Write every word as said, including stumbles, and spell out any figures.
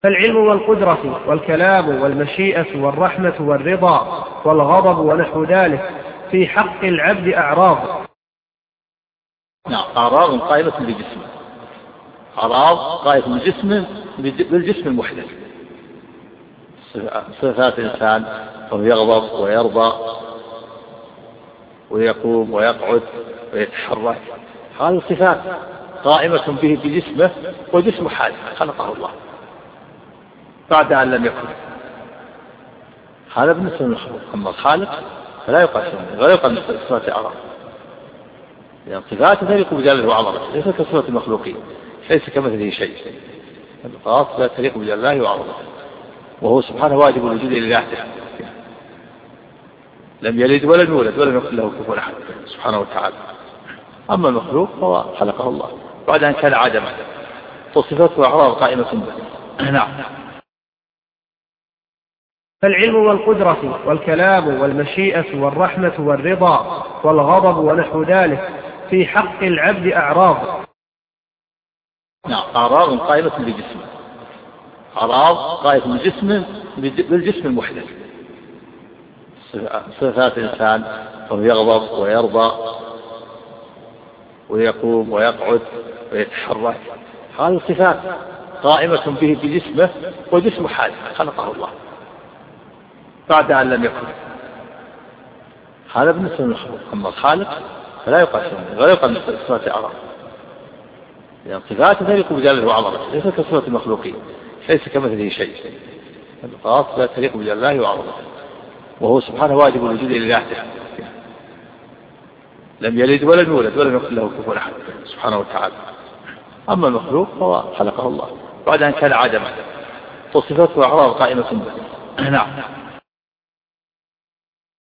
فالعلم والقدرة والكلام والمشيئة والرحمة والرضا والغضب ونحو ذلك في حق العبد أعراض. نعم، أعراض قائمة بجسمه، أعراض قائمة بجسمه بالجسم المحدث. صفات الإنسان فهو يغضب ويرضى ويقوم ويقعد ويتحرك، هذه صفات قائمة به بجسمه وجسم حادث خلقه الله بعد أن لم يكن. هذا بالنسبة للمخلوق، أما الخالق فلا يقاس ولا يقال صفات أعراض، لأن صفاته تليق بجلاله وعظمته ليس كصفات المخلوقين، ليس كمثله شيء. الخاص لا تليق بجلاله وعظمته، وهو سبحانه واجب الوجود لذاته، لم يلد ولم يولد ولم يكن له كفوا أحد سبحانه وتعالى. أما المخلوق فهو خلقه الله بعد أن كان عدما، وصفاته أعراض قائمة به. نعم. فالعلم والقدرة والكلام والمشيئة والرحمة والرضا والغضب ونحو ذلك في حق العبد أعراض. نعم، أعراض قائمة بجسمه، أعراض قائمة بجسمه بالجسم المحدث. صفات الإنسان فهو يغضب ويرضى ويقوم ويقعد ويتحرك، هذه صفات قائمة به بجسمه وجسم حادث خلقه الله بعد أن لم يكن. هذا بالنسبة للمخلوق، أما الخالق فلا يقاس ولا يقال صفات أعراض، لأن صفاته تليق بجلاله وعظمته ليس كصفات المخلوقين، ليس كمثله شيء. الخاص لا تليق بجلاله وعظمته، وهو سبحانه واجب الوجود لذاته، لم يلد ولم يولد ولم يكن له كفوا أحد سبحانه وتعالى. أما المخلوق فهو خلقه الله بعد أن كان عدما، وصفاته أعراض قائمة به. نعم.